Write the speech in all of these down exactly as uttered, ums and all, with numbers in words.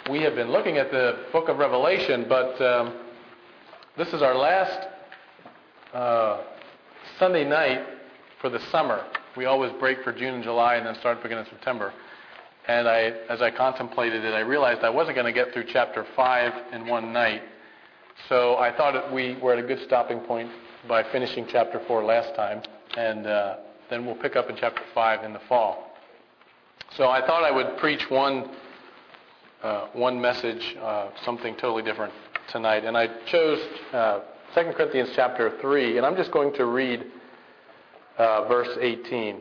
we have been looking at the book of Revelation, but um, this is our last uh, Sunday night for the summer. We always break for June and July and then start again in September. And I, as I contemplated it, I realized I wasn't going to get through chapter five in one night. So I thought that we were at a good stopping point by finishing chapter four last time, and uh, then we'll pick up in chapter five in the fall. So I thought I would preach one uh, one message, uh, something totally different tonight. And I chose uh, Second Corinthians chapter three, and I'm just going to read uh, verse eighteen.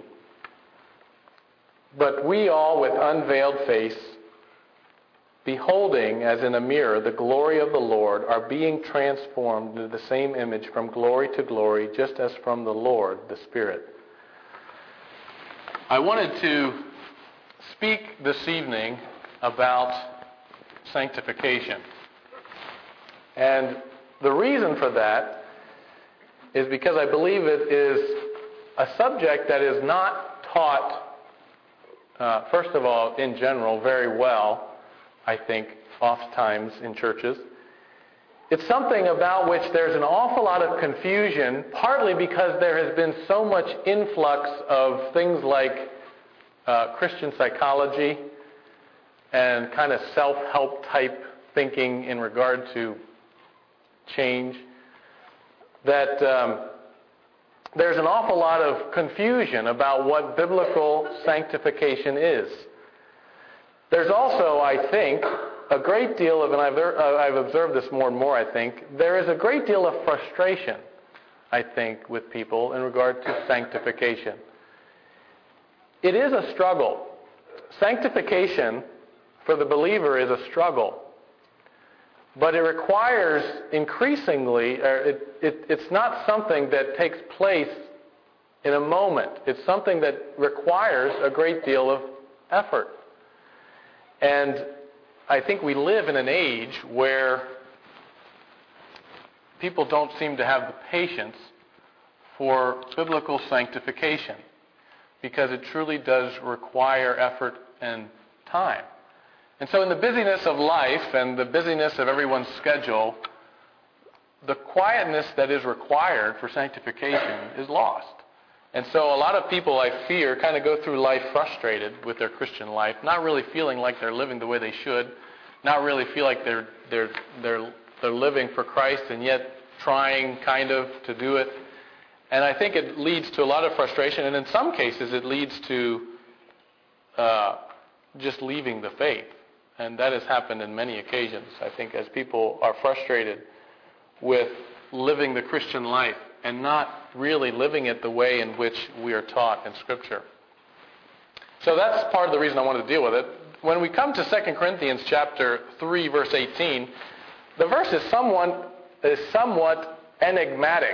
But we all with unveiled face, beholding as in a mirror the glory of the Lord, are being transformed into the same image from glory to glory, just as from the Lord, the Spirit. I wanted to speak this evening about sanctification. And the reason for that is because I believe it is a subject that is not taught, uh, first of all, in general, very well, I think, oftentimes in churches. It's something about which there's an awful lot of confusion, partly because there has been so much influx of things like uh, Christian psychology and kind of self-help type thinking in regard to change, that um, there's an awful lot of confusion about what biblical sanctification is. There's also, I think, a great deal of, and I've, uh, I've observed this more and more, I think, there is a great deal of frustration, I think, with people in regard to sanctification. It is a struggle. Sanctification for the believer is a struggle. But it requires increasingly, or it, it, it's not something that takes place in a moment. It's something that requires a great deal of effort. And I think we live in an age where people don't seem to have the patience for biblical sanctification, because it truly does require effort and time. And so in the busyness of life and the busyness of everyone's schedule, the quietness that is required for sanctification is lost. And so a lot of people, I fear, kind of go through life frustrated with their Christian life, not really feeling like they're living the way they should, not really feel like they're they're they're they're living for Christ, and yet trying kind of to do it. And I think it leads to a lot of frustration, and in some cases it leads to uh, just leaving the faith. And that has happened in many occasions, I think, as people are frustrated with living the Christian life and not really living it the way in which we are taught in Scripture. So that's part of the reason I wanted to deal with it. When we come to Second Corinthians chapter three, verse eighteen, the verse is somewhat, is somewhat enigmatic.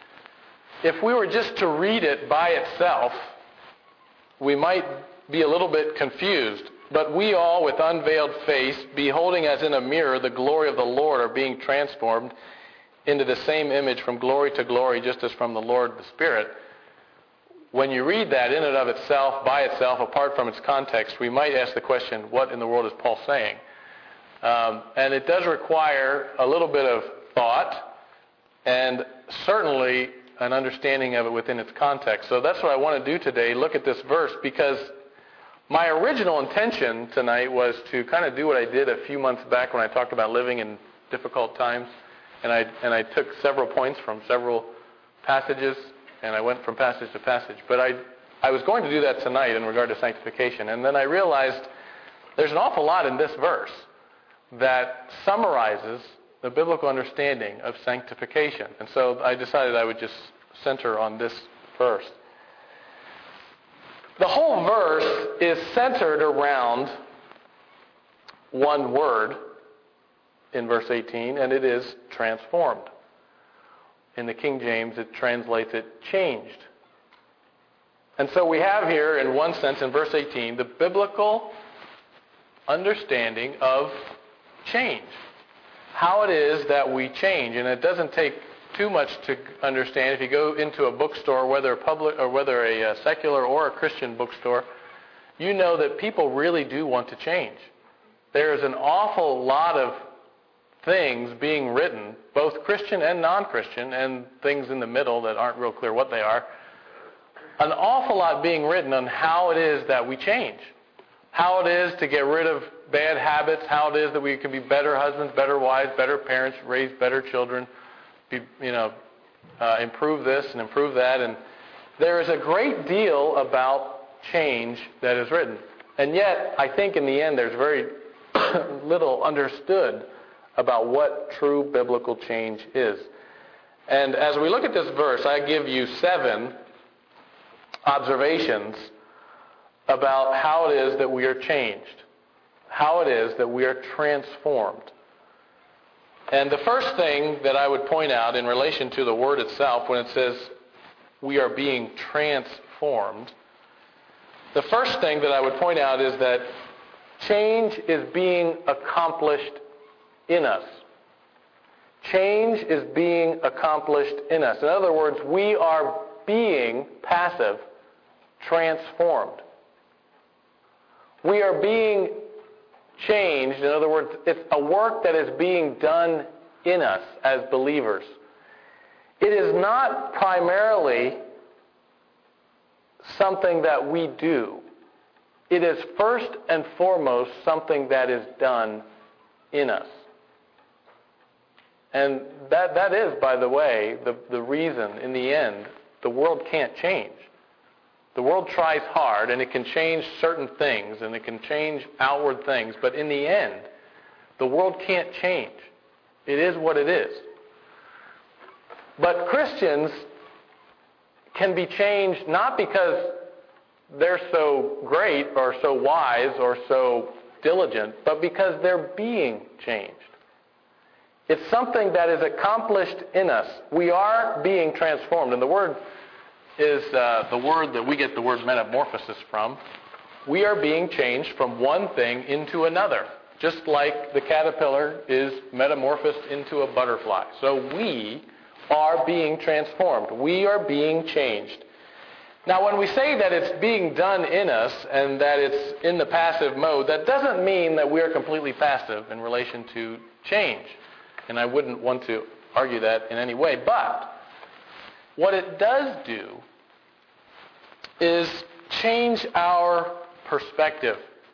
If we were just to read it by itself, we might be a little bit confused. But we all, with unveiled face, beholding as in a mirror the glory of the Lord, are being transformed into the same image from glory to glory, just as from the Lord the Spirit. When you read that in and of itself, by itself, apart from its context, we might ask the question, what in the world is Paul saying? Um, and it does require a little bit of thought and certainly an understanding of it within its context. So that's what I want to do today, look at this verse, because my original intention tonight was to kind of do what I did a few months back when I talked about living in difficult times. And I and I took several points from several passages, and I went from passage to passage. But I I was going to do that tonight in regard to sanctification. And then I realized there's an awful lot in this verse that summarizes the biblical understanding of sanctification. And so I decided I would just center on this verse. The whole verse is centered around one word in verse eighteen, and it is transformed. In the King James, it translates it changed. And so we have here, in one sense, in verse eighteen, the biblical understanding of change. How it is that we change. And it doesn't take too much to understand. If you go into a bookstore, whether a public or whether a secular or a Christian bookstore, you know that people really do want to change. there's an awful lot of things being written, both Christian and non-Christian, and things in the middle that aren't real clear what they are, an awful lot being written on how it is that we change, how it is to get rid of bad habits, how it is that we can be better husbands, better wives, better parents, raise better children, be, you know, uh, improve this and improve that. And there is a great deal about change that is written. And yet, I think in the end, there's very little understood about what true biblical change is. And as we look at this verse, I give you seven observations about how it is that we are changed, how it is that we are transformed. And the first thing that I would point out in relation to the word itself, when it says we are being transformed, the first thing that I would point out is that change is being accomplished in us. Change is being accomplished in us. In other words, we are being passive, transformed. We are being changed. In other words, it's a work that is being done in us as believers. It is not primarily something that we do. It is first and foremost something that is done in us. And that, that is, by the way, the, the reason, in the end, the world can't change. The world tries hard, and it can change certain things, and it can change outward things, but in the end, the world can't change. It is what it is. But Christians can be changed not because they're so great or so wise or so diligent, but because they're being changed. It's something that is accomplished in us. We are being transformed. And the word is uh, the word that we get the word metamorphosis from. We are being changed from one thing into another, just like the caterpillar is metamorphosed into a butterfly. So we are being transformed. We are being changed. Now, when we say that it's being done in us and that it's in the passive mode, that doesn't mean that we are completely passive in relation to change. And I wouldn't want to argue that in any way. But what it does do is change our perspective.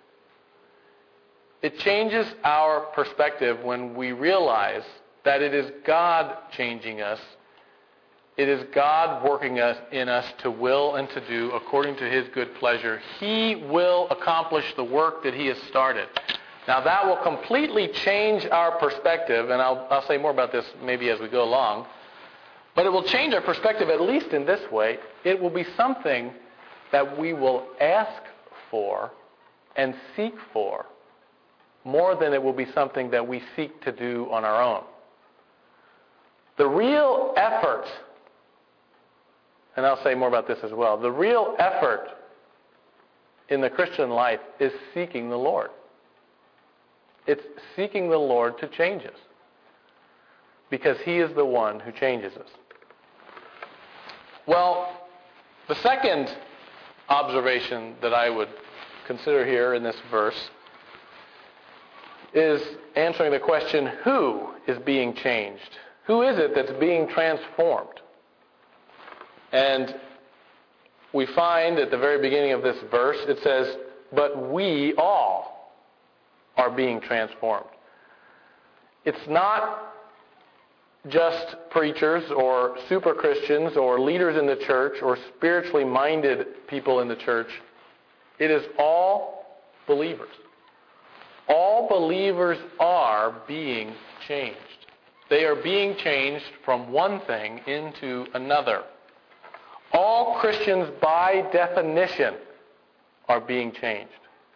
It changes our perspective when we realize that it is God changing us. It is God working us in us to will and to do according to His good pleasure. He will accomplish the work that He has started. Now that will completely change our perspective, and I'll, I'll say more about this maybe as we go along, but it will change our perspective at least in this way. It will be something that we will ask for and seek for more than it will be something that we seek to do on our own. The real effort, and I'll say more about this as well, the real effort in the Christian life is seeking the Lord. It's seeking the Lord to change us, because He is the one who changes us. Well, the second observation that I would consider here in this verse is answering the question, who is being changed? Who is it that's being transformed? And we find at the very beginning of this verse, it says, but we all are being transformed. It's not just preachers or super Christians or leaders in the church or spiritually minded people in the church. It is all believers. All believers are being changed. They are being changed from one thing into another. All Christians, by definition, are being changed.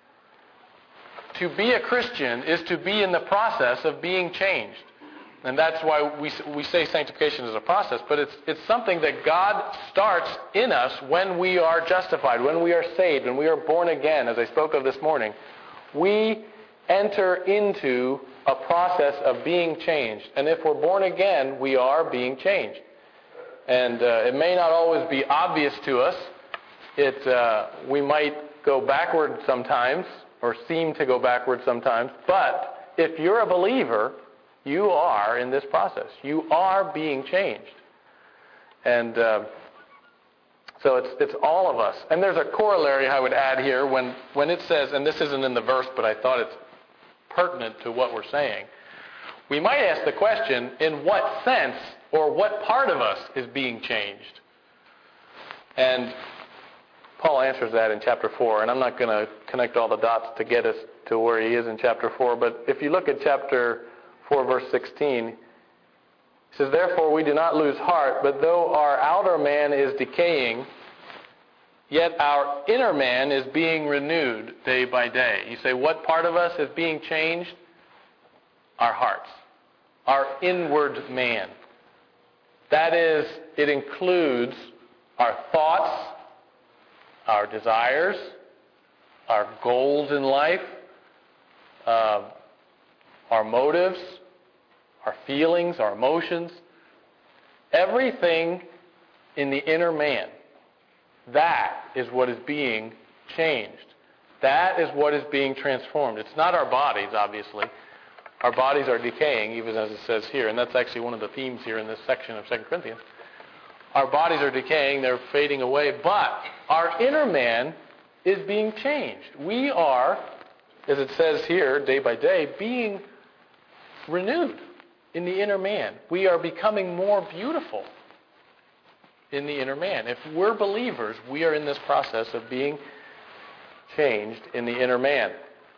To be a Christian is to be in the process of being changed. And that's why we we say sanctification is a process, but it's it's something that God starts in us when we are justified, when we are saved, when we are born again, as I spoke of this morning. We enter into a process of being changed. And if we're born again, we are being changed. And uh, it may not always be obvious to us. It uh, we might go backward sometimes or seem to go backwards sometimes. But if you're a believer, you are in this process. You are being changed. And uh, so it's it's all of us. And there's a corollary I would add here when, when it says, and this isn't in the verse, but I thought it's pertinent to what we're saying. We might ask the question, in what sense or what part of us is being changed? And Paul answers that in chapter four, and I'm not going to connect all the dots to get us to where he is in chapter four, but if you look at chapter four, verse sixteen, he says, "Therefore we do not lose heart, but though our outer man is decaying, yet our inner man is being renewed day by day." You say, what part of us is being changed? Our hearts, our inward man. That is, it includes our thoughts, our desires, our goals in life, uh, our motives, our feelings, our emotions, everything in the inner man. That is what is being changed. That is what is being transformed. It's not our bodies, obviously. Our bodies are decaying, even as it says here, and that's actually one of the themes here in this section of Second Corinthians. Our bodies are decaying, they're fading away, but our inner man is being changed. We are, as it says here, day by day, being renewed in the inner man. We are becoming more beautiful in the inner man. If we're believers, we are in this process of being changed in the inner man.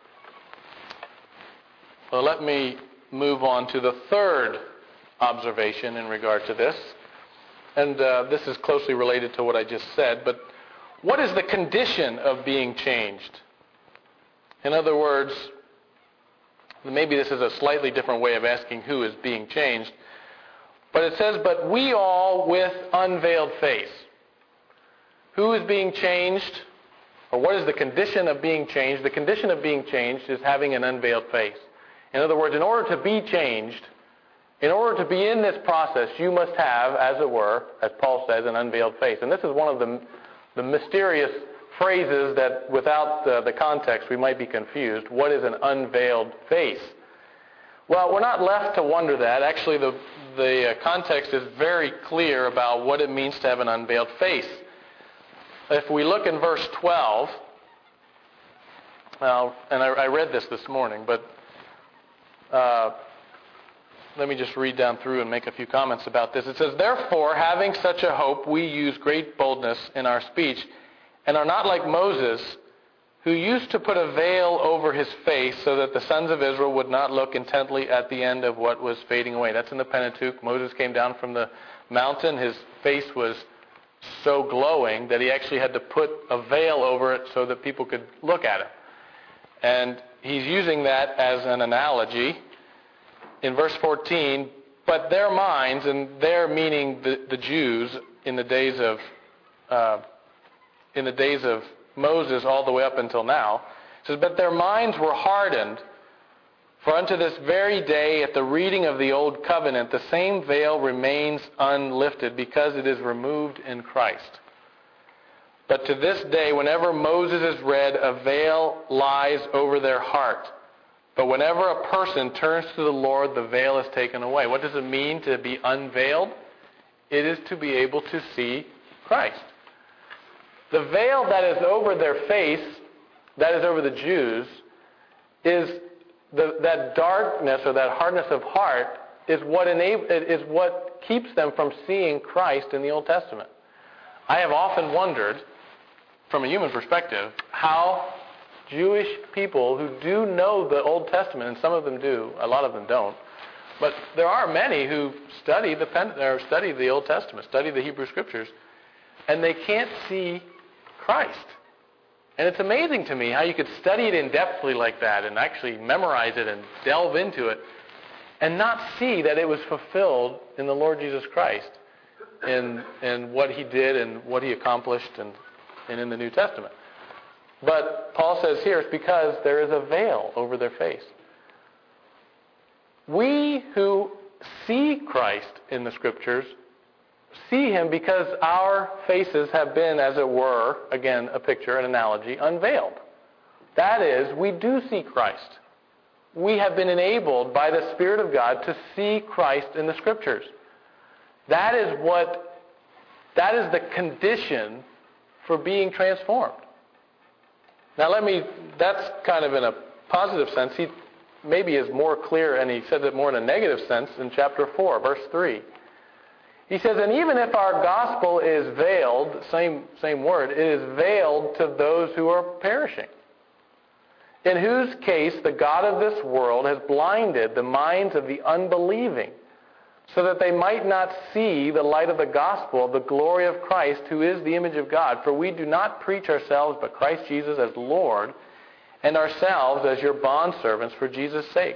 Well, let me move on to the third observation in regard to this. And uh, this is closely related to what I just said, but what is the condition of being changed? In other words, maybe this is a slightly different way of asking who is being changed, but it says, "But we all with unveiled face." Who is being changed? Or what is the condition of being changed? The condition of being changed is having an unveiled face. In other words, in order to be changed, in order to be in this process, you must have, as it were, as Paul says, an unveiled face. And this is one of the, the mysterious phrases that without the, the context we might be confused. What is an unveiled face? Well, we're not left to wonder that. Actually, the, the context is very clear about what it means to have an unveiled face. If we look in verse twelve, well, and I, I read this this morning, but uh, let me just read down through and make a few comments about this. It says, "Therefore, having such a hope, we use great boldness in our speech, and are not like Moses, who used to put a veil over his face so that the sons of Israel would not look intently at the end of what was fading away." That's in the Pentateuch. Moses came down from the mountain. His face was so glowing that he actually had to put a veil over it so that people could look at him. And he's using that as an analogy. In verse fourteen, "But their minds," and their meaning the, the Jews in the days of uh, in the days of Moses all the way up until now, it says, "But their minds were hardened, for unto this very day at the reading of the old covenant the same veil remains unlifted, because it is removed in Christ. But to this day, whenever Moses is read, a veil lies over their heart. But whenever a person turns to the Lord, the veil is taken away." What does it mean to be unveiled? It is to be able to see Christ. The veil that is over their face, that is over the Jews, is the, that darkness or that hardness of heart is what enable, is what keeps them from seeing Christ in the Old Testament. I have often wondered, from a human perspective, how Jewish people who do know the Old Testament, and some of them do, a lot of them don't, but there are many who study the or study the Old Testament, study the Hebrew Scriptures, and they can't see Christ. And it's amazing to me how you could study it in-depthly like that and actually memorize it and delve into it and not see that it was fulfilled in the Lord Jesus Christ, in, in what he did and what he accomplished and, and in the New Testament. But Paul says here it's because there is a veil over their face. We who see Christ in the Scriptures see him because our faces have been, as it were, again, a picture, an analogy, unveiled. That is, we do see Christ. We have been enabled by the Spirit of God to see Christ in the Scriptures. That is what, that is the condition for being transformed. Now let me, that's kind of in a positive sense. He maybe is more clear, and he says it more in a negative sense in chapter four, verse three. He says, and even if our gospel is veiled, same, same word, it is veiled to those who are perishing, in whose case the God of this world has blinded the minds of the unbelieving, so that they might not see the light of the gospel of the glory of Christ, who is the image of God. For we do not preach ourselves, but Christ Jesus as Lord, and ourselves as your bondservants for Jesus' sake.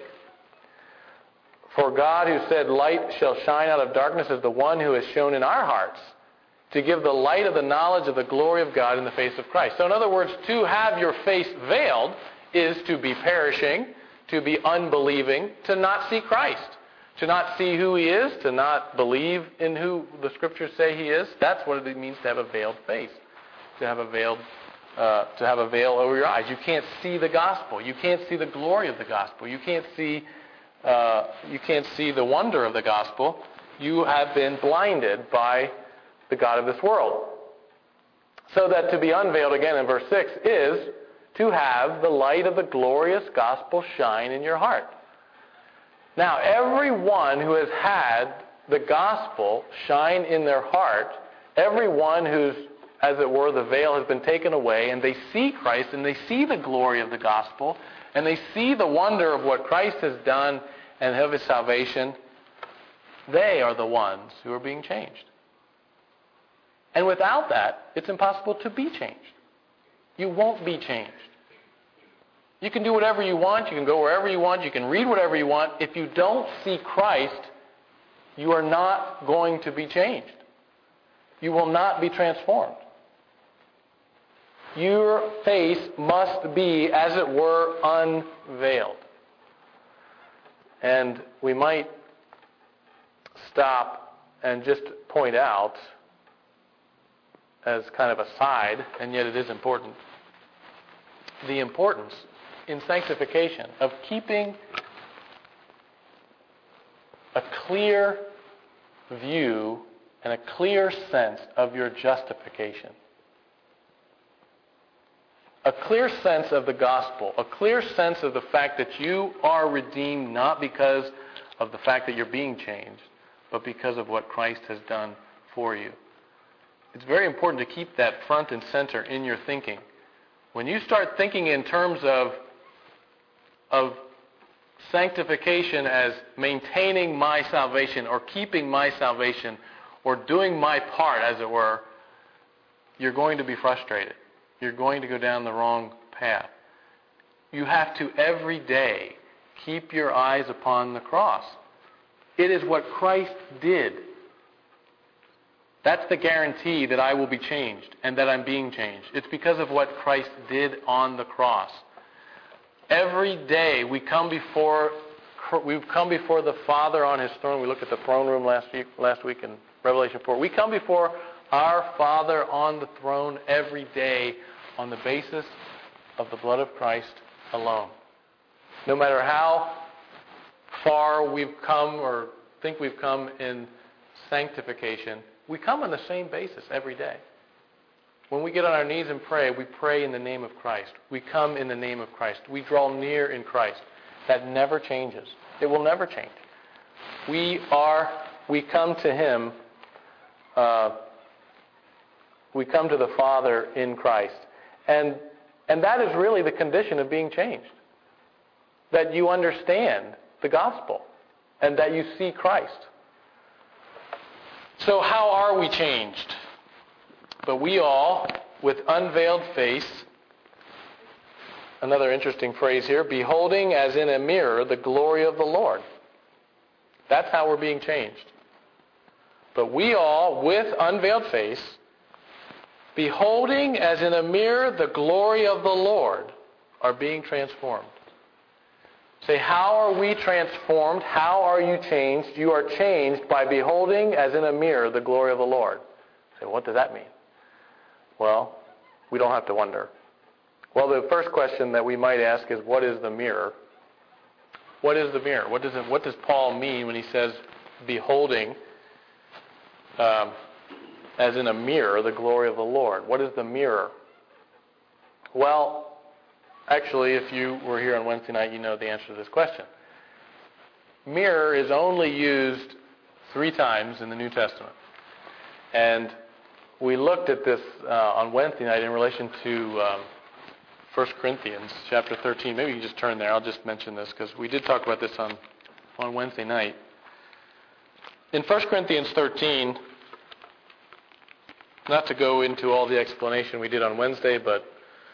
For God, who said, light shall shine out of darkness, is the one who has shone in our hearts to give the light of the knowledge of the glory of God in the face of Christ. So in other words, to have your face veiled is to be perishing, to be unbelieving, to not see Christ, to not see who He is, to not believe in who the Scriptures say He is. That's what it means to have a veiled face, to have a veiled, uh, to have a veil over your eyes. You can't see the gospel. You can't see the glory of the gospel. You can't see, uh, you can't see the wonder of the gospel. You have been blinded by the God of this world. So that to be unveiled, again in verse six, is to have the light of the glorious gospel shine in your heart. Now, everyone who has had the gospel shine in their heart, everyone who's, as it were, the veil has been taken away, and they see Christ, and they see the glory of the gospel, and they see the wonder of what Christ has done and of His salvation, they are the ones who are being changed. And without that, it's impossible to be changed. You won't be changed. You can do whatever you want. You can go wherever you want. You can read whatever you want. If you don't see Christ, you are not going to be changed. You will not be transformed. Your face must be, as it were, unveiled. And we might stop and just point out, as kind of a side, and yet it is important, the importance in sanctification of keeping a clear view and a clear sense of your justification. A clear sense of the gospel, a clear sense of the fact that you are redeemed not because of the fact that you're being changed, but because of what Christ has done for you. It's very important to keep that front and center in your thinking. When you start thinking in terms of, of sanctification as maintaining my salvation or keeping my salvation or doing my part, as it were, you're going to be frustrated. You're going to go down the wrong path. You have to every day keep your eyes upon the cross. It is what Christ did. That's the guarantee that I will be changed and that I'm being changed. It's because of what Christ did on the cross. Every day we come before we've come before the Father on His throne. We looked at the throne room last week, last week in Revelation four. We come before our Father on the throne every day on the basis of the blood of Christ alone. No matter how far we've come or think we've come in sanctification, we come on the same basis every day. When we get on our knees and pray, we pray in the name of Christ. We come in the name of Christ. We draw near in Christ. That never changes. It will never change. We are, we come to Him, uh, we come to the Father in Christ. And, and that is really the condition of being changed. That you understand the gospel and that you see Christ. So how are we changed? But we all, with unveiled face, another interesting phrase here, beholding as in a mirror the glory of the Lord. That's how we're being changed. But we all, with unveiled face, beholding as in a mirror the glory of the Lord, are being transformed. Say, how are we transformed? How are you changed? You are changed by beholding as in a mirror the glory of the Lord. Say, what does that mean? Well, we don't have to wonder. Well, the first question that we might ask is, what is the mirror? What is the mirror? What does it, what does Paul mean when he says, beholding, um, as in a mirror, the glory of the Lord? What is the mirror? Well, actually, if you were here on Wednesday night, you know the answer to this question. Mirror is only used three times in the New Testament. And we looked at this uh, on Wednesday night in relation to um, First Corinthians chapter thirteen. Maybe you can just turn there. I'll just mention this because we did talk about this on, on Wednesday night. In First Corinthians thirteen, not to go into all the explanation we did on Wednesday, but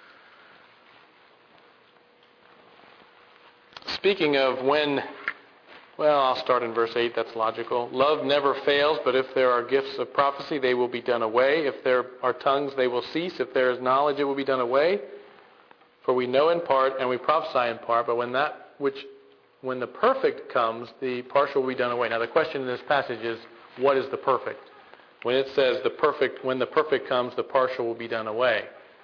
speaking of when, well, I'll start in verse eight, that's logical. Love never fails, but if there are gifts of prophecy, they will be done away. If there are tongues, they will cease. If there is knowledge, it will be done away. For we know in part, and we prophesy in part, but when that which, when the perfect comes, the partial will be done away. Now the question in this passage is, what is the perfect? When it says the perfect, when the perfect comes, the partial will be done away.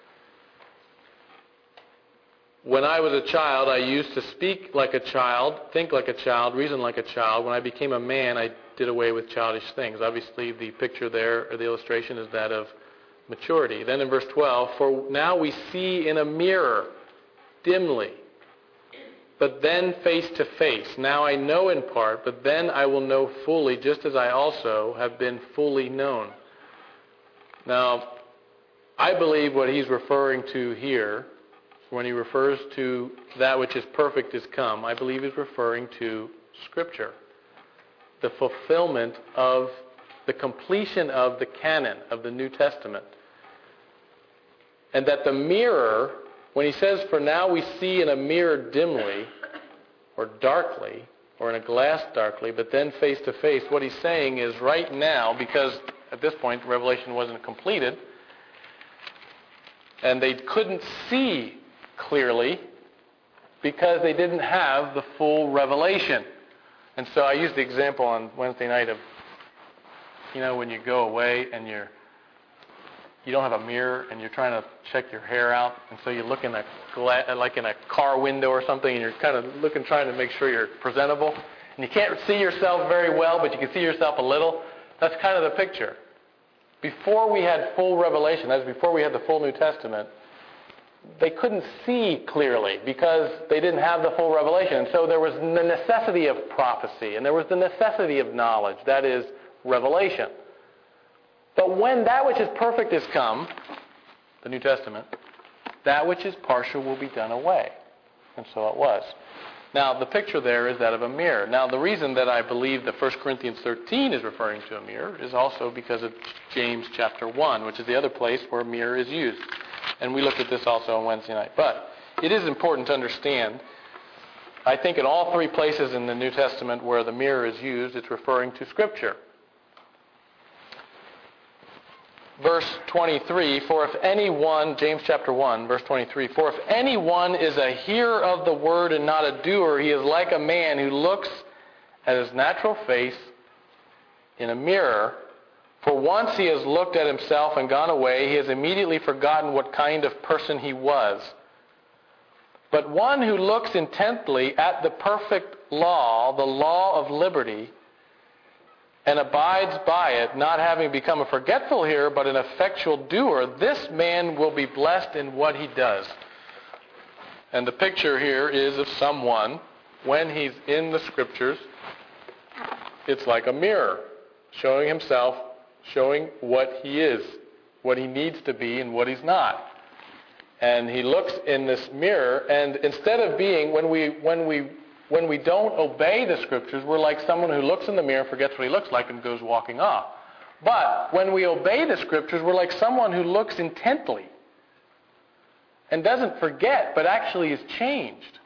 When I was a child, I used to speak like a child, think like a child, reason like a child. When I became a man, I did away with childish things. Obviously, the picture there, or the illustration, is that of maturity. Then in verse twelve, for now we see in a mirror, dimly, but then face to face. Now I know in part, but then I will know fully, just as I also have been fully known. Now, I believe what he's referring to here, when he refers to that which is perfect is come, I believe he's referring to Scripture. The fulfillment of, the completion of the canon of the New Testament. And that the mirror, when he says, for now we see in a mirror dimly, or darkly, or in a glass darkly, but then face to face, what he's saying is right now, because at this point Revelation wasn't completed, and they couldn't see clearly because they didn't have the full revelation. And so I used the example on Wednesday night of, you know, when you go away and you're you don't have a mirror and you're trying to check your hair out, and so you look in a gla- like in a car window or something, and you're kind of looking, trying to make sure you're presentable, and you can't see yourself very well, but you can see yourself a little. That's kind of the picture. Before we had full revelation, that is before we had the full New Testament, they couldn't see clearly because they didn't have the full revelation. And so there was the necessity of prophecy, and there was the necessity of knowledge, that is, revelation. But when that which is perfect is come, the New Testament, that which is partial will be done away. And so it was. Now, the picture there is that of a mirror. Now, the reason that I believe that First Corinthians thirteen is referring to a mirror is also because of James chapter one, which is the other place where a mirror is used. And we looked at this also on Wednesday night. But it is important to understand, I think in all three places in the New Testament where the mirror is used, it's referring to Scripture. Verse twenty-three, for if anyone, James chapter one, verse twenty-three, for if anyone is a hearer of the word and not a doer, he is like a man who looks at his natural face in a mirror. For once he has looked at himself and gone away, he has immediately forgotten what kind of person he was. But one who looks intently at the perfect law, the law of liberty, and abides by it, not having become a forgetful hearer, but an effectual doer, this man will be blessed in what he does. And the picture here is of someone, when he's in the Scriptures, it's like a mirror, showing himself, showing what he is, what he needs to be, and what he's not. And he looks in this mirror, and instead of being, when we when we when we don't obey the Scriptures, we're like someone who looks in the mirror, forgets what he looks like, and goes walking off. But when we obey the Scriptures, we're like someone who looks intently and doesn't forget, but actually is changed.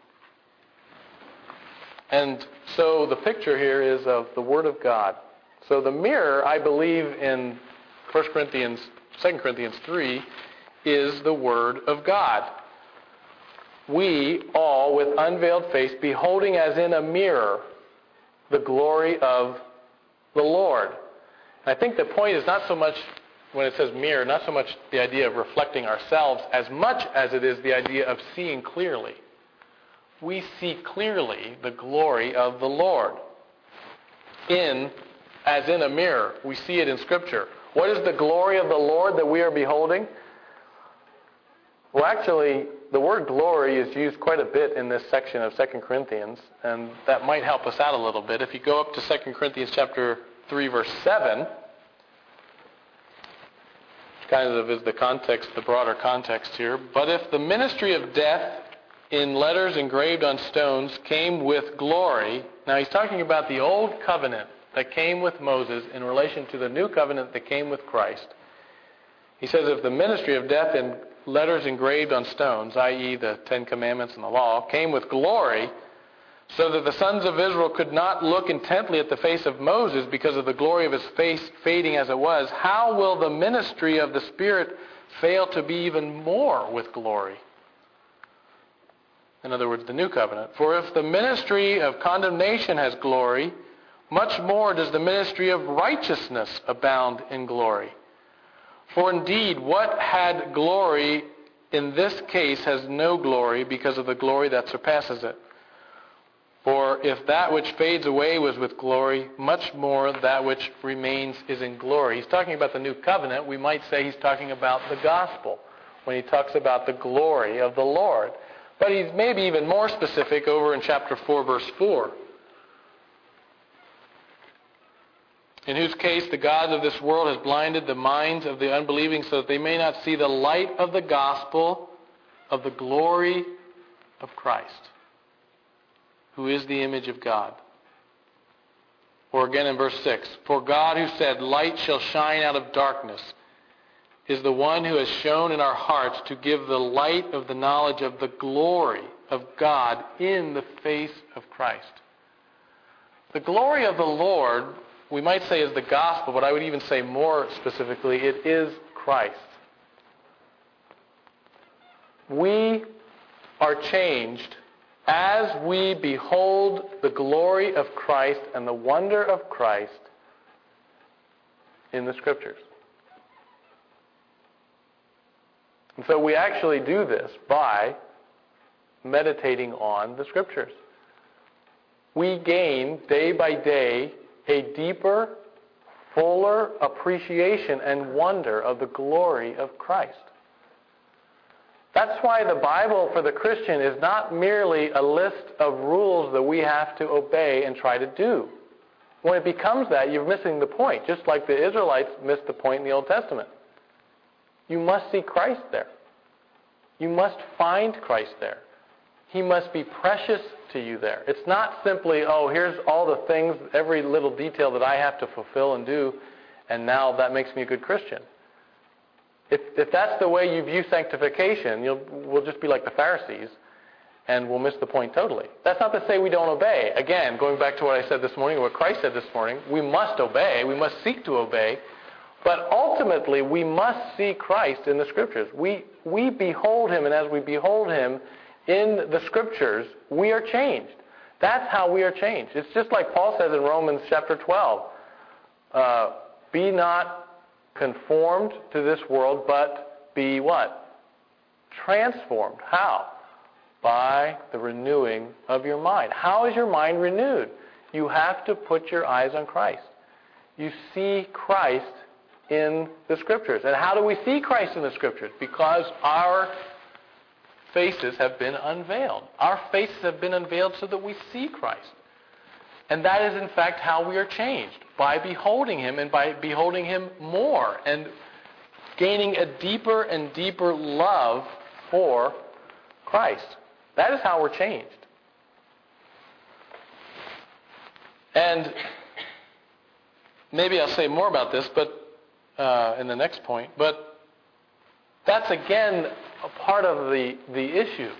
And so the picture here is of the Word of God. So the mirror, I believe in First Corinthians, Second Corinthians three, is the Word of God. We all, with unveiled face, beholding as in a mirror the glory of the Lord. And I think the point is not so much when it says mirror, not so much the idea of reflecting ourselves as much as it is the idea of seeing clearly. We see clearly the glory of the Lord in, as in a mirror. We see it in Scripture. What is the glory of the Lord that we are beholding? Well, actually, the word glory is used quite a bit in this section of Second Corinthians, and that might help us out a little bit. If you go up to Second Corinthians chapter three, verse seven, which kind of is the context, the broader context here. But if the ministry of death in letters engraved on stones came with glory. Now he's talking about the old covenant that came with Moses in relation to the new covenant that came with Christ. He says if the ministry of death in letters engraved on stones, that is the Ten Commandments and the law, came with glory, so that the sons of Israel could not look intently at the face of Moses because of the glory of his face fading as it was, how will the ministry of the Spirit fail to be even more with glory? In other words, the new covenant. For if the ministry of condemnation has glory, much more does the ministry of righteousness abound in glory. For indeed, what had glory in this case has no glory because of the glory that surpasses it. For if that which fades away was with glory, much more that which remains is in glory. He's talking about the new covenant. We might say he's talking about the gospel when he talks about the glory of the Lord. But he's maybe even more specific over in chapter four, verse four. In whose case the God of this world has blinded the minds of the unbelieving so that they may not see the light of the gospel of the glory of Christ, who is the image of God. Or again in verse six, for God who said, light shall shine out of darkness, is the one who has shown in our hearts to give the light of the knowledge of the glory of God in the face of Christ. The glory of the Lord, we might say, is the gospel, but I would even say more specifically, it is Christ. We are changed as we behold the glory of Christ and the wonder of Christ in the Scriptures. And so we actually do this by meditating on the Scriptures. We gain day by day a deeper, fuller appreciation and wonder of the glory of Christ. That's why the Bible for the Christian is not merely a list of rules that we have to obey and try to do. When it becomes that, you're missing the point, just like the Israelites missed the point in the Old Testament. You must see Christ there. You must find Christ there. He must be precious to you there. It's not simply, oh, here's all the things, every little detail that I have to fulfill and do, and now that makes me a good Christian. If, if that's the way you view sanctification, you'll, we'll just be like the Pharisees, and we'll miss the point totally. That's not to say we don't obey. Again, going back to what I said this morning, or what Christ said this morning, we must obey. We must seek to obey. But ultimately, we must see Christ in the Scriptures. We, we behold Him, and as we behold Him in the Scriptures, we are changed. That's how we are changed. It's just like Paul says in Romans chapter twelve, uh, be not conformed to this world, but be what? Transformed. How? By the renewing of your mind. How is your mind renewed? You have to put your eyes on Christ. You see Christ in the Scriptures. And how do we see Christ in the Scriptures? Because our faces have been unveiled. Our faces have been unveiled so that we see Christ. And that is, in fact, how we are changed, by beholding Him and by beholding Him more and gaining a deeper and deeper love for Christ. That is how we're changed. And maybe I'll say more about this but uh, in the next point, but that's, again, a part of the, the issue.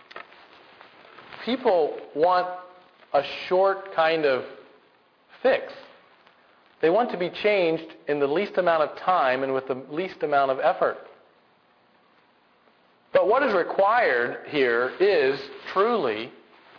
People want a short kind of fix. They want to be changed in the least amount of time and with the least amount of effort. But what is required here is truly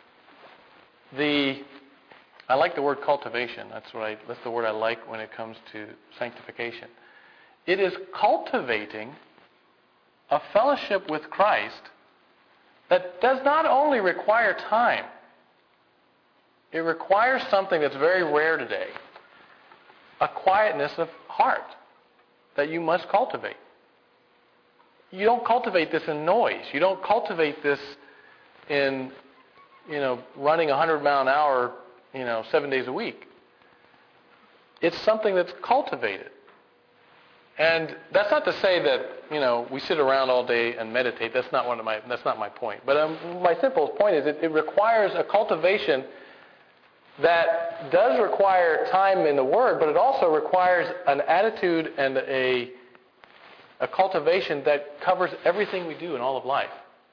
the, I like the word cultivation. That's what I, that's the word I like when it comes to sanctification. It is cultivating a fellowship with Christ that does not only require time, it requires something that's very rare today, a quietness of heart that you must cultivate. You don't cultivate this in noise. You don't cultivate this in, you know, running one hundred mile an hour, you know, seven days a week. It's something that's cultivated. And that's not to say that, you know, we sit around all day and meditate. That's not one of my. That's not my point. But um, my simple point is, it, it requires a cultivation that does require time in the Word, but it also requires an attitude and a a cultivation that covers everything we do in all of life.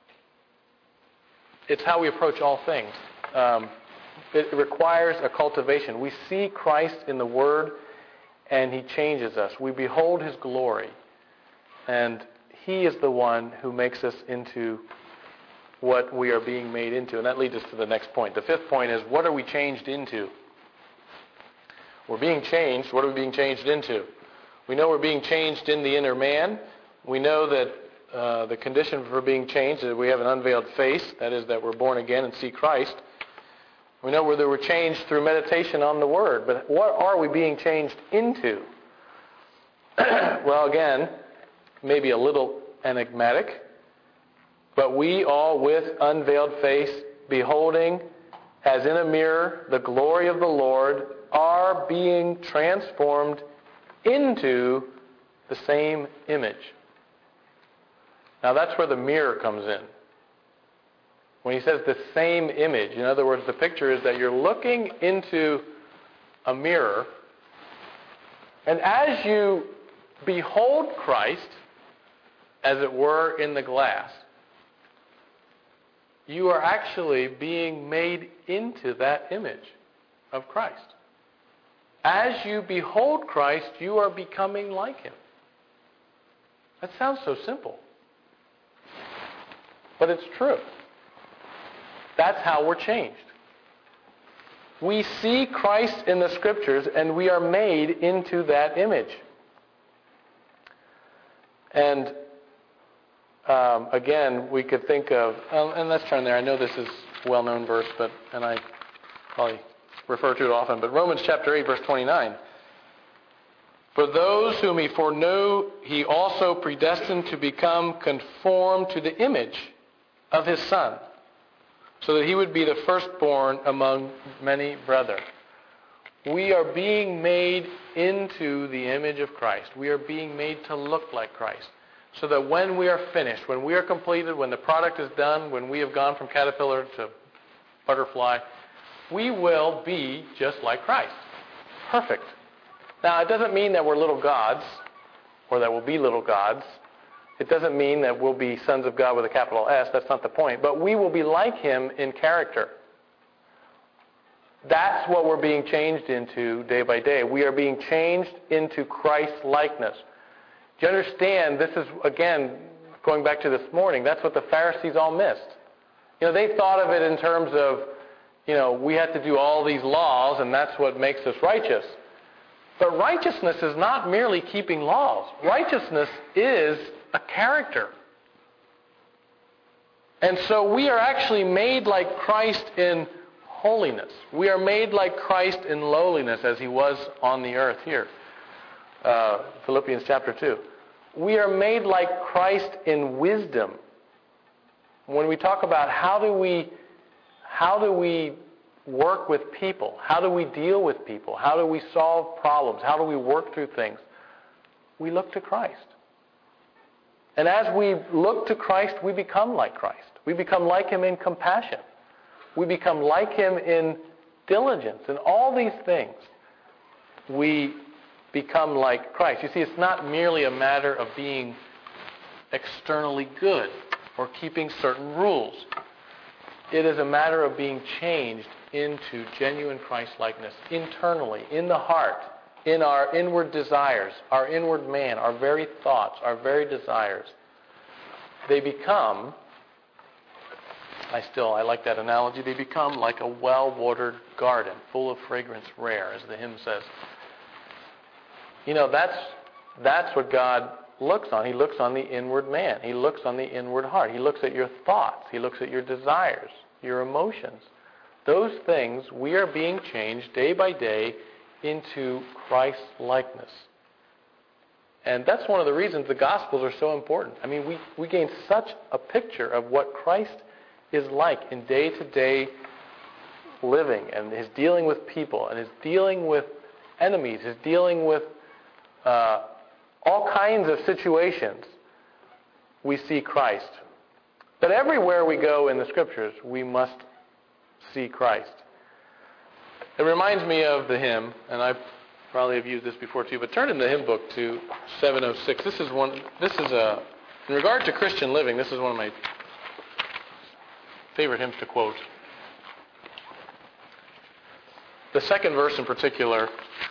It's how we approach all things. Um, it requires a cultivation. We see Christ in the Word, and He changes us. We behold His glory, and He is the one who makes us into what we are being made into. And that leads us to the next point. The fifth point is, what are we changed into? We're being changed. What are we being changed into? We know we're being changed in the inner man. We know that uh, the condition for being changed is that we have an unveiled face. That is, that we're born again and see Christ. We know whether we're changed through meditation on the Word. But what are we being changed into? Well, again, maybe a little enigmatic. But we all with unveiled face, beholding as in a mirror the glory of the Lord, are being transformed into the same image. Now that's where the mirror comes in. When he says the same image, in other words, the picture is that you're looking into a mirror, and as you behold Christ, as it were in the glass, you are actually being made into that image of Christ. As you behold Christ, you are becoming like Him. That sounds so simple. But it's true. That's how we're changed. We see Christ in the Scriptures, and we are made into that image. And um, again, we could think of, um, and let's turn there. I know this is a well-known verse, but and I probably refer to it often, but Romans chapter eight, verse twenty-nine. For those whom He foreknew, He also predestined to become conformed to the image of His Son, so that He would be the firstborn among many brethren. We are being made into the image of Christ. We are being made to look like Christ, so that when we are finished, when we are completed, when the product is done, when we have gone from caterpillar to butterfly, we will be just like Christ. Perfect. Now, it doesn't mean that we're little gods, or that we'll be little gods. It doesn't mean that we'll be sons of God with a capital S. That's not the point. But we will be like Him in character. That's what we're being changed into day by day. We are being changed into Christ's likeness. Do you understand? This is, again, going back to this morning, that's what the Pharisees all missed. You know, they thought of it in terms of, you know, we have to do all these laws, and that's what makes us righteous. But righteousness is not merely keeping laws. Righteousness is a character. And so we are actually made like Christ in holiness. We are made like Christ in lowliness, as He was on the earth here. Uh, Philippians chapter two. We are made like Christ in wisdom. When we talk about how do we, how do we work with people, how do we deal with people, how do we solve problems, how do we work through things, we look to Christ. And as we look to Christ, we become like Christ. We become like Him in compassion. We become like Him in diligence. And all these things, we become like Christ. You see, it's not merely a matter of being externally good or keeping certain rules. It is a matter of being changed into genuine Christ-likeness internally, in the heart, in our inward desires, our inward man, our very thoughts, our very desires. They become, I still, I like that analogy, they become like a well-watered garden, full of fragrance rare, as the hymn says. You know, that's That's what God looks on. He looks on the inward man. He looks on the inward heart. He looks at your thoughts. He looks at your desires, your emotions. Those things, we are being changed day by day into Christ's likeness. And that's one of the reasons the Gospels are so important. I mean, we, we gain such a picture of what Christ is like in day-to-day living, and his dealing with people, and his dealing with enemies, his dealing with uh, all kinds of situations. We see Christ. But everywhere we go in the Scriptures, we must see Christ. It reminds me of the hymn, and I probably have used this before too, but turn in the hymn book to seven oh six. This is one, this is a, in regard to Christian living, this is one of my favorite hymns to quote. The second verse in particular,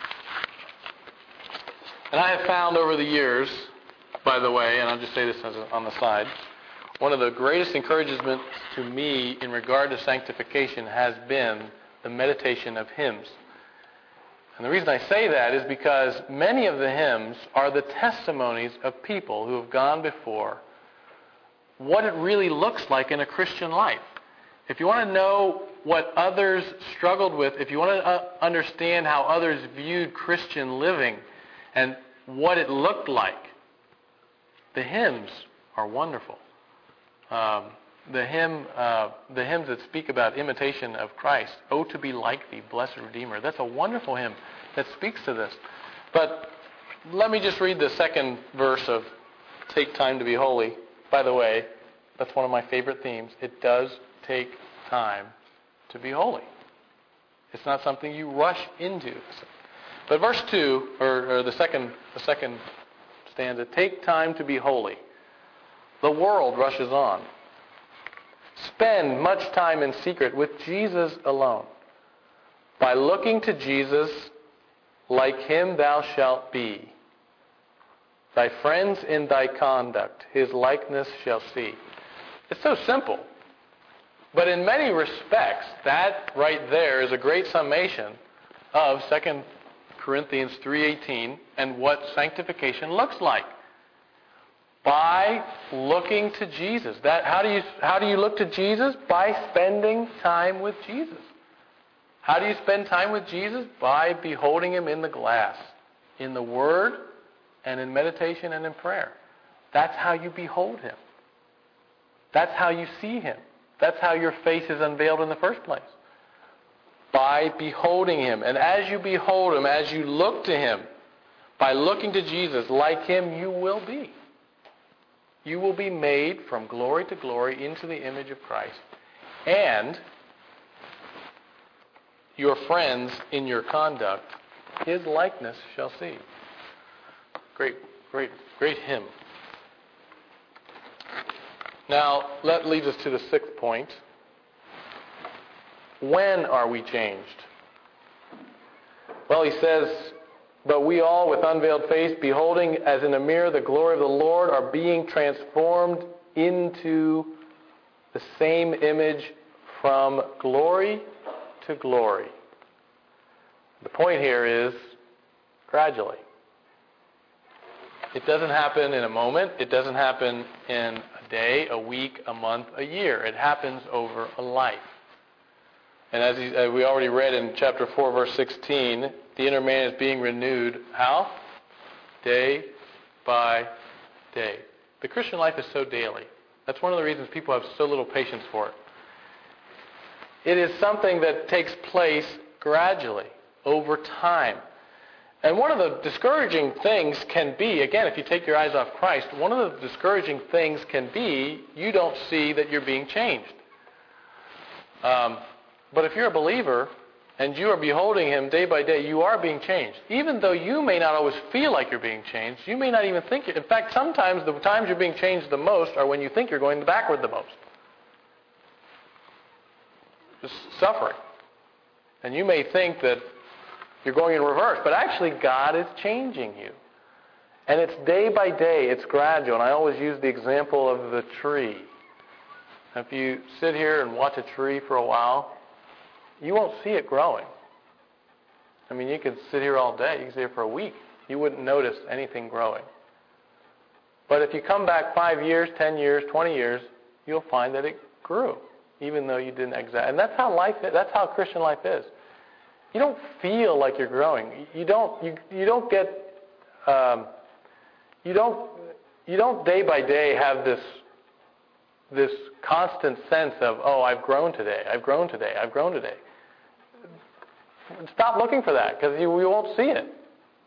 and I have found over the years, by the way, and I'll just say this as a, on the side, one of the greatest encouragements to me in regard to sanctification has been the meditation of hymns. And the reason I say that is because many of the hymns are the testimonies of people who have gone before, what it really looks like in a Christian life. If you want to know what others struggled with, if you want to uh, understand how others viewed Christian living and what it looked like, the hymns are wonderful. Um, the hymn, uh, the hymns that speak about imitation of Christ, "Oh, to be like thee, blessed Redeemer," that's a wonderful hymn that speaks to this. But let me just read the second verse of "Take Time to Be Holy." By the way, that's one of my favorite themes. It does take time to be holy. It's not something you rush into. But verse two, or, or the second, the second stanza, "Take time to be holy. The world rushes on. Spend much time in secret with Jesus alone. By looking to Jesus, like him thou shalt be. Thy friends in thy conduct his likeness shall see." It's so simple. But in many respects, that right there is a great summation of Second Corinthians three eighteen and what sanctification looks like. By looking to Jesus. That how do you how do you look to Jesus? By spending time with Jesus. How do you spend time with Jesus? By beholding him in the glass, in the Word, and in meditation and in prayer. That's how you behold him. That's how you see him. That's how your face is unveiled in the first place. By beholding him. And as you behold him, as you look to him, by looking to Jesus, like him you will be. You will be made from glory to glory into the image of Christ. And your friends in your conduct, his likeness shall see. Great, great, great hymn. Now, that leads us to the sixth point. When are we changed? Well, he says, "But we all with unveiled face, beholding as in a mirror the glory of the Lord, are being transformed into the same image from glory to glory." The point here is gradually. It doesn't happen in a moment. It doesn't happen in a day, a week, a month, a year. It happens over a life. And as he, uh, we already read in chapter four, verse sixteen, the inner man is being renewed. How? Day by day. The Christian life is so daily. That's one of the reasons people have so little patience for it. It is something that takes place gradually, over time. And one of the discouraging things can be, again, if you take your eyes off Christ, one of the discouraging things can be you don't see that you're being changed. Um, but if you're a believer and you are beholding him day by day, you are being changed. Even though you may not always feel like you're being changed, you may not even think it. In fact, sometimes the times you're being changed the most are when you think you're going backward the most. Just suffering. And you may think that you're going in reverse, but actually God is changing you. And it's day by day, it's gradual. And I always use the example of the tree. If you sit here and watch a tree for a while, you won't see it growing. I mean, you could sit here all day. You can sit here for a week. You wouldn't notice anything growing. But if you come back five years, ten years, twenty years, you'll find that it grew, even though you didn't exact. And that's how life is. That's how Christian life is. You don't feel like you're growing. You don't. You you don't get. Um, you don't. You don't day by day have this. This constant sense of, oh, I've grown today. I've grown today. I've grown today. Stop looking for that, because you, you won't see it.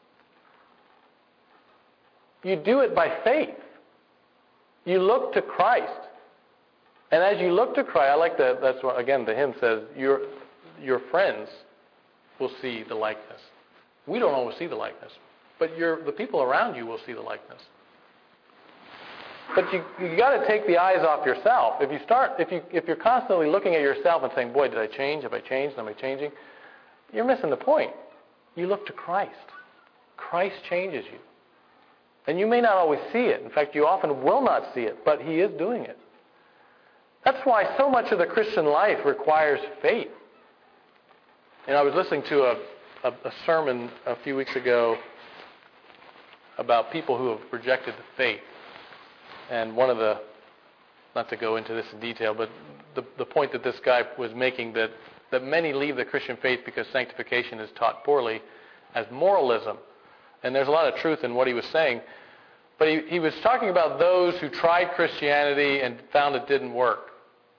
You do it by faith. You look to Christ. And as you look to Christ, I like that, that's what, again, the hymn says, your, your friends will see the likeness. We don't always see the likeness, but your, the people around you will see the likeness. But you you got to take the eyes off yourself. If you start, if you if you're constantly looking at yourself and saying, "Boy, did I change? Have I changed? Am I changing?" You're missing the point. You look to Christ. Christ changes you. And you may not always see it. In fact, you often will not see it, but He is doing it. That's why so much of the Christian life requires faith. And I was listening to a, a, a sermon a few weeks ago about people who have rejected the faith. And one of the, not to go into this in detail, but the, the point that this guy was making, that, that many leave the Christian faith because sanctification is taught poorly, as moralism. And there's a lot of truth in what he was saying. But he, he was talking about those who tried Christianity and found it didn't work.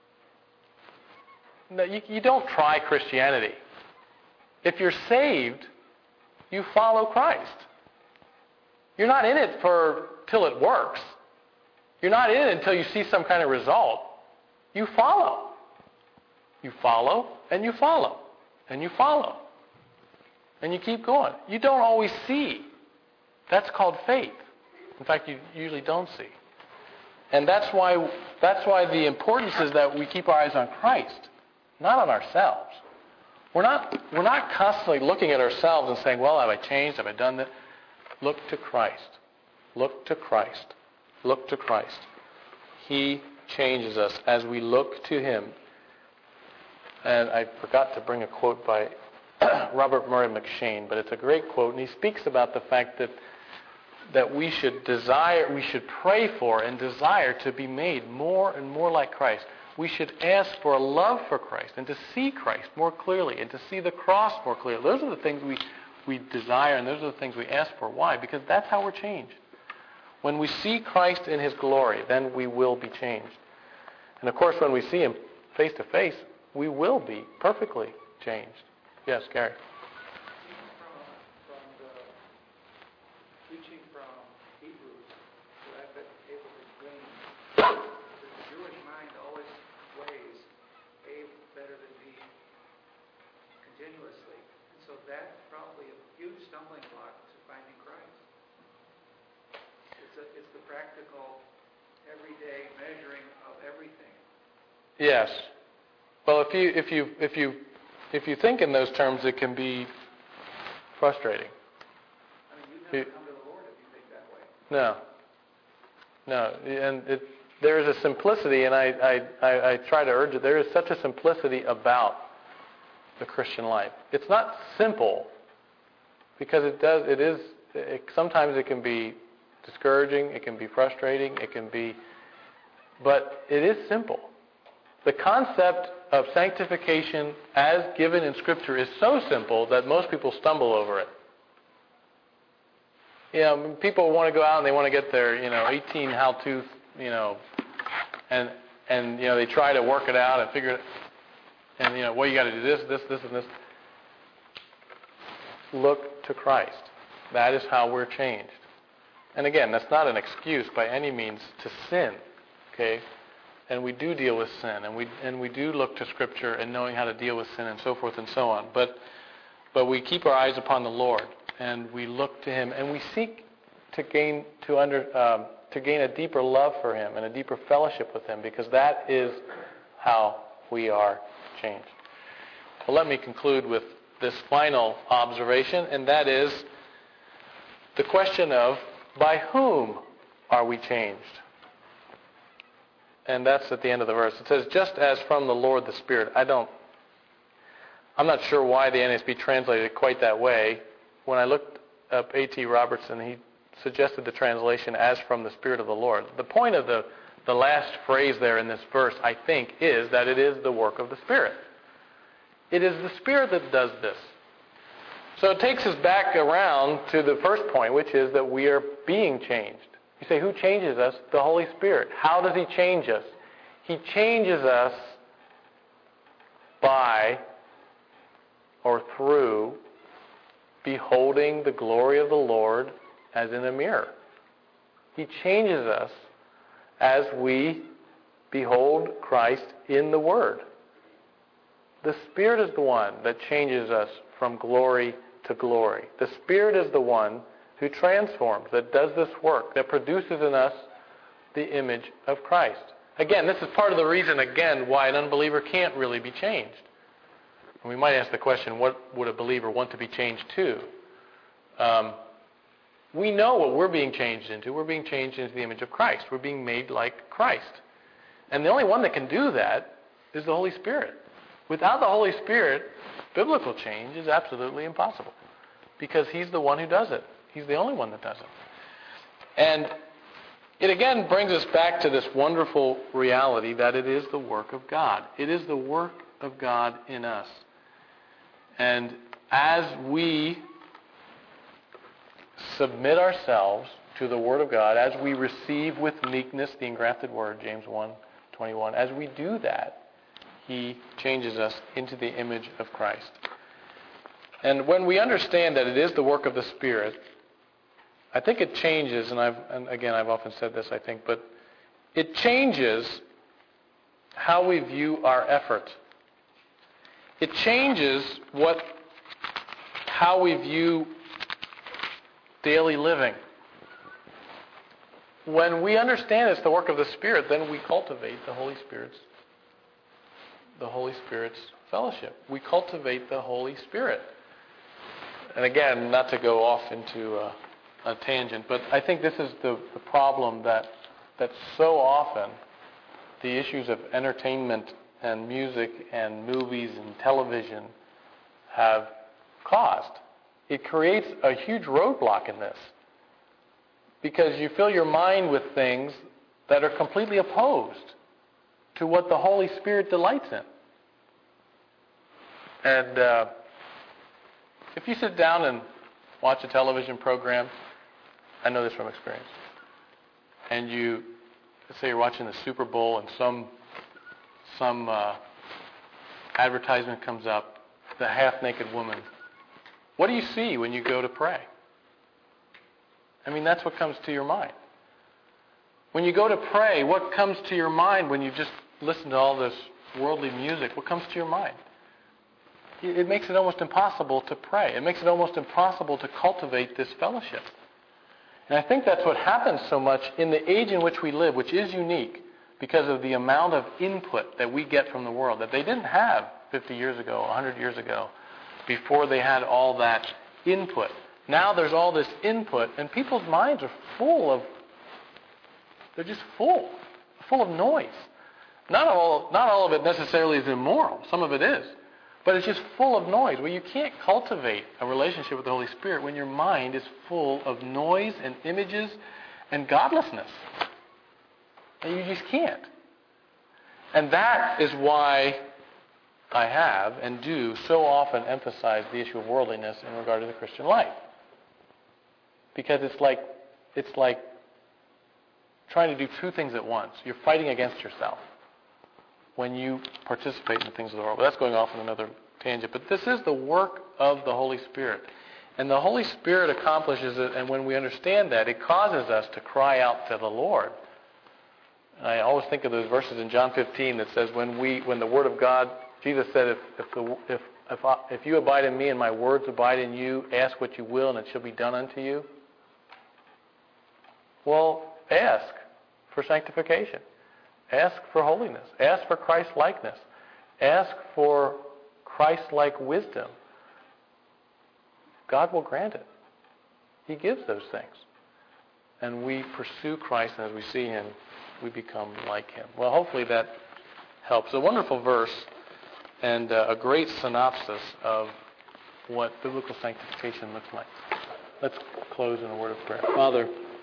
No, you, you don't try Christianity. If you're saved, you follow Christ. You're not in it for till it works. You're not in it until you see some kind of result. You follow. You follow, and you follow, and you follow. And you keep going. You don't always see. That's called faith. In fact, you usually don't see. And that's why that's why the importance is that we keep our eyes on Christ, not on ourselves. We're not we're not constantly looking at ourselves and saying, well, have I changed? Have I done that? Look to Christ. Look to Christ. Look to Christ. He changes us as we look to Him. And I forgot to bring a quote by Robert Murray McCheyne, but it's a great quote, and he speaks about the fact that that we should desire, we should pray for and desire to be made more and more like Christ. We should ask for a love for Christ and to see Christ more clearly and to see the cross more clearly. Those are the things we, we desire, and those are the things we ask for. Why? Because that's how we're changed. When we see Christ in His glory, then we will be changed. And of course, when we see Him face to face, we will be perfectly changed. Yes, Gary. From, from the teaching from Hebrews, that I've been able to glean, that the Jewish mind always weighs A better than B continuously. And so that's probably a huge stumbling block to finding Christ. It's, a, it's the practical, everyday measuring of everything. Yes. Well, if you if you if you if you think in those terms, it can be frustrating. I mean, you never come to the Lord if you think that way. No. No, and it, there is a simplicity, and I, I, I, I try to urge it. There is such a simplicity about the Christian life. It's not simple because it does. It is. It, sometimes it can be discouraging. It can be frustrating. It can be, but it is simple. The concept of sanctification as given in Scripture is so simple that most people stumble over it. You know, people want to go out and they want to get their, you know, eighteen how-to, you know, and and you know they try to work it out and figure it, and you know, well, you got to do this, this, this, and this. Look to Christ. That is how we're changed. And again, that's not an excuse by any means to sin. Okay. And we do deal with sin, and we and we do look to Scripture and knowing how to deal with sin and so forth and so on. But but we keep our eyes upon the Lord, and we look to Him, and we seek to gain to under um, to gain a deeper love for Him and a deeper fellowship with Him, because that is how we are changed. Well, let me conclude with this final observation, and that is the question of by whom are we changed? And that's at the end of the verse. It says, just as from the Lord the Spirit. I don't, I'm not sure why the N A S B translated it quite that way. When I looked up A T Robertson. He suggested the translation as from the Spirit of the Lord. The point of the, the last phrase there in this verse, I think, is that it is the work of the Spirit. It is the Spirit that does this. So it takes us back around to the first point, which is that we are being changed. You say, who changes us? The Holy Spirit. How does He change us? He changes us by or through beholding the glory of the Lord as in a mirror. He changes us as we behold Christ in the Word. The Spirit is the one that changes us from glory to glory. The Spirit is the one who transforms, that does this work, that produces in us the image of Christ. Again, this is part of the reason, again, why an unbeliever can't really be changed. And we might ask the question, what would a believer want to be changed to? Um, we know what we're being changed into. We're being changed into the image of Christ. We're being made like Christ. And the only one that can do that is the Holy Spirit. Without the Holy Spirit, biblical change is absolutely impossible, because He's the one who does it. He's the only one that does it. And it again brings us back to this wonderful reality that it is the work of God. It is the work of God in us. And as we submit ourselves to the Word of God, as we receive with meekness the engrafted Word, James one twenty-one, as we do that, He changes us into the image of Christ. And when we understand that it is the work of the Spirit, I think it changes, and I've and again I've often said this, I think, but it changes how we view our effort. It changes what how we view daily living. When we understand it's the work of the Spirit, then we cultivate the Holy Spirit's the Holy Spirit's fellowship. We cultivate the Holy Spirit. And again, not to go off into a, a tangent, but I think this is the, the problem that that so often the issues of entertainment and music and movies and television have caused. It creates a huge roadblock in this, because you fill your mind with things that are completely opposed to what the Holy Spirit delights in. And uh, if you sit down and watch a television program, I know this from experience, and you, let's say you're watching the Super Bowl and some some uh, advertisement comes up, the half-naked woman. What do you see when you go to pray? I mean, that's what comes to your mind. When you go to pray, what comes to your mind when you just listen to all this worldly music? What comes to your mind? It makes it almost impossible to pray. It makes it almost impossible to cultivate this fellowship. And I think that's what happens so much in the age in which we live, which is unique because of the amount of input that we get from the world that they didn't have fifty years ago, one hundred years ago, before they had all that input. Now there's all this input, and people's minds are full of, they're just full, full of noise. Not all, not all of it necessarily is immoral. Some of it is. But it's just full of noise. Well, you can't cultivate a relationship with the Holy Spirit when your mind is full of noise and images and godlessness. And you just can't. And that is why I have and do so often emphasize the issue of worldliness in regard to the Christian life. Because it's like it's like trying to do two things at once. You're fighting against yourself when you participate in the things of the world. But that's going off on another tangent. But this is the work of the Holy Spirit. And the Holy Spirit accomplishes it, and when we understand that, it causes us to cry out to the Lord. And I always think of those verses in John fifteen that says, when we, when the Word of God, Jesus said, if if, the, if, if, I, if you abide in me and my words abide in you, ask what you will and it shall be done unto you. Well, ask for sanctification. Ask for holiness. Ask for Christ-likeness. Ask for Christ-like wisdom. God will grant it. He gives those things. And we pursue Christ, and as we see Him, we become like Him. Well, hopefully that helps. A wonderful verse and uh, a great synopsis of what biblical sanctification looks like. Let's close in a word of prayer. Father,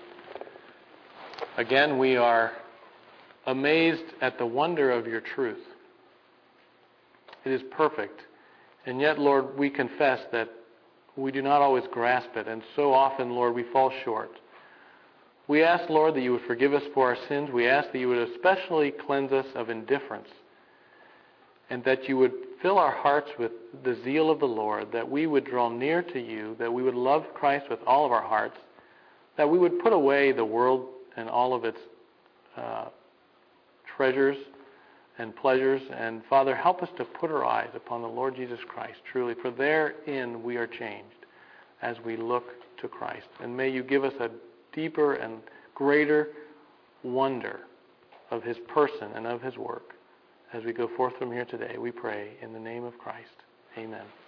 again, we are amazed at the wonder of your truth. It is perfect. And yet, Lord, we confess that we do not always grasp it. And so often, Lord, we fall short. We ask, Lord, that you would forgive us for our sins. We ask that you would especially cleanse us of indifference. And that you would fill our hearts with the zeal of the Lord, that we would draw near to you, that we would love Christ with all of our hearts, that we would put away the world and all of its uh, treasures and pleasures. And Father, help us to put our eyes upon the Lord Jesus Christ, truly, for therein we are changed as we look to Christ. And may you give us a deeper and greater wonder of his person and of his work. As we go forth from here today, we pray in the name of Christ. Amen.